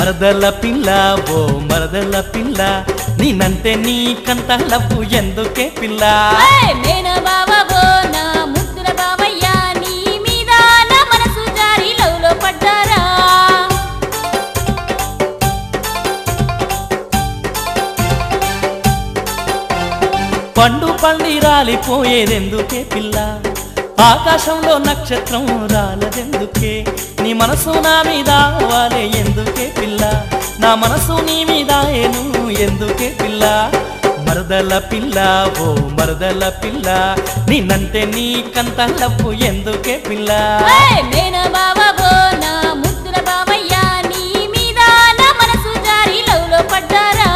మరదల పిల్ల ఓ మరదల పిల్ల నేనంటే నీకంత లవ్వు ఎందుకే పిల్ల మేన బావో నా ముద్దుల బావయ్య నీ మీద నా మనసు జారి లవ్లో పడ్డారా పండు పండి రాలిపోయేదెందుకే పిల్ల ఆకాశంలో నక్షత్రం రాలదెందుకే నీ మనసు నా మీద వాలే ఎందుకే పిల్ల నా మనసు నీ మీద ఏను ఎందుకే పిల్ల మరదల పిల్ల ఓ మరదల పిల్ల నేనంటే నీకంత లవ్వు ఎందుకే పిల్ల మేన బావో నా ముద్దుల బావయ్య నీ మీద నా మనసు జారి లవ్లో పడ్డారా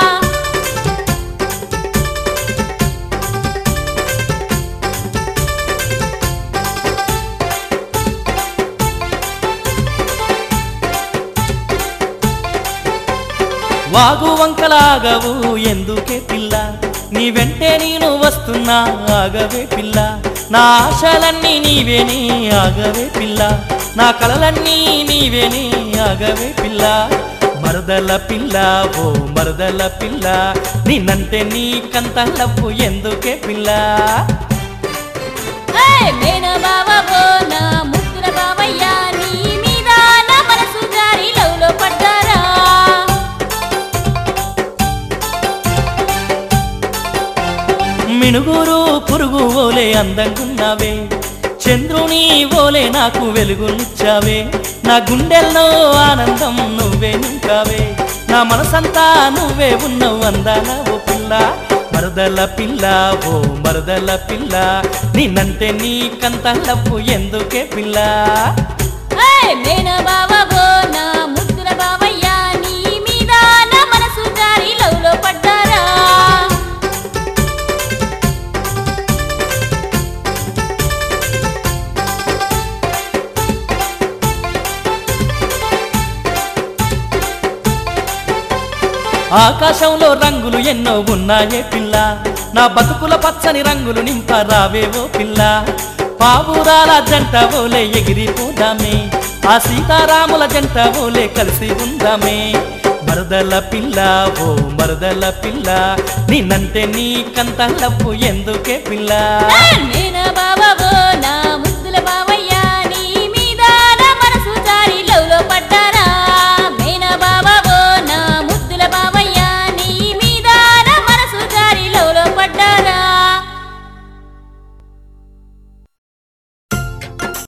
వాగు వంకలాగవు ఎందుకే పిల్ల నీ వెంటే నేను వస్తున్నా ఆగవే పిల్ల నా ఆశలన్నీ నీవేని ఆగవే పిల్ల నా కలలన్నీ నీవేని ఆగవే పిల్ల మరదల పిల్ల ఓ మరదల పిల్ల నేనంటే నీకంత లవ్వు ఎందుకే పిల్ల మేన బావో నా ముద్దుల బావయ్య నీ మీద నా మనసు జారి లవ్లో పడ్డారా మినుగురు పురుగు ఓలే అందంగున్నావే చంద్రుని ఓలే నాకు వెలుగునిచ్చావే నా గుండెల్లో ఆనందం నువ్వే నింపావే నా మనసంతా నువ్వే ఉన్నావు అందాల ఓ పిల్ల మరదల పిల్ల ఓ మరదల పిల్ల నేనంటే నీకంత లవ్వు ఎందుకే పిల్ల మేన బావో నా ముద్దుల బావయ్య నీ మీద నా మనసు జారి లవ్లో పడ్డారా ఆకాశంలో రంగులు ఎన్నో ఉన్నాయే పిల్ల నా బతుకుల పచ్చని రంగులు నింపరావేవో పిల్ల పావురాల జంట ఓలే ఎగిరిపోదామే ఆ సీతారాముల జంట ఓలే కలిసి ఉందామే మరదల పిల్ల ఓ మరదల పిల్ల నేనంటే నీకంత లవ్వు ఎందుకే పిల్ల